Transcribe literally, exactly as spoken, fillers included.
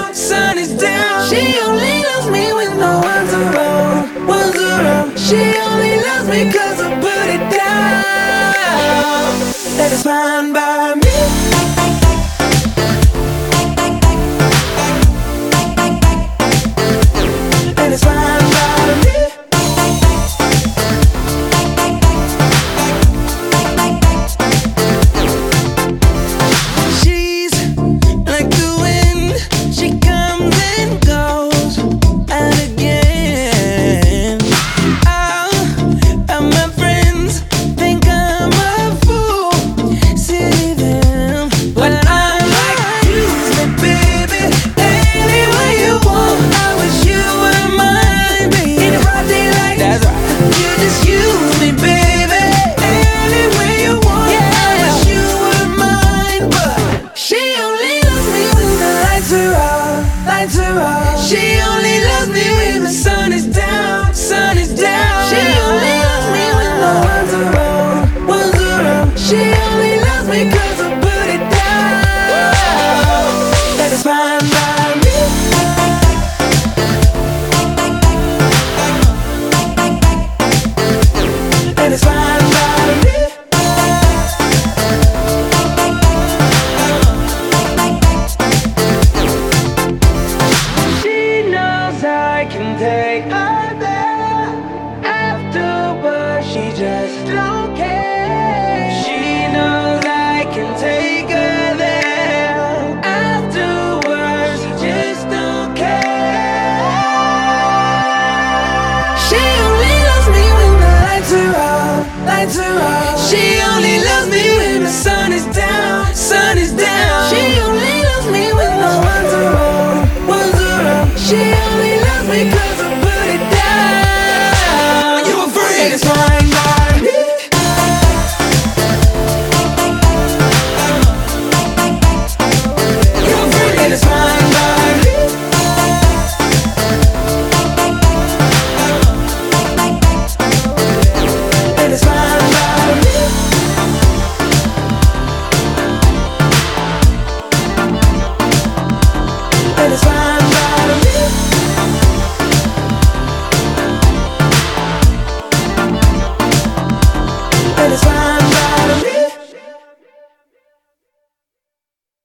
down, sun is down. She only loves me when no one's around, one's around. She only loves me cause I put it down. That is fine by me. And it's fine by me. She's like the wind, she comes and goes, and again. Oh, and my friends think I'm a fool, see them. But I'm like, use me, baby, any way you want. I wish you were mine, baby. In a broad daylight, that's right. You just use me, baby, any way you want. Yeah. I wish you were mine, but she only loves me when the lights are out, lights are out. She only loves me when the sun is down, sun is down. She only loves me when no one's around, one's around. She only loves me cause I put it down. That is fine by me. And it's fine by me. She knows I can take her there. Afterwards, she just don't care. She knows I can take her there. Afterwards, she just don't care. She only loves me when the lights are out, lights are out. She only loves me when the sun is down, sun is down. She only loves me when no one's around, one's around. She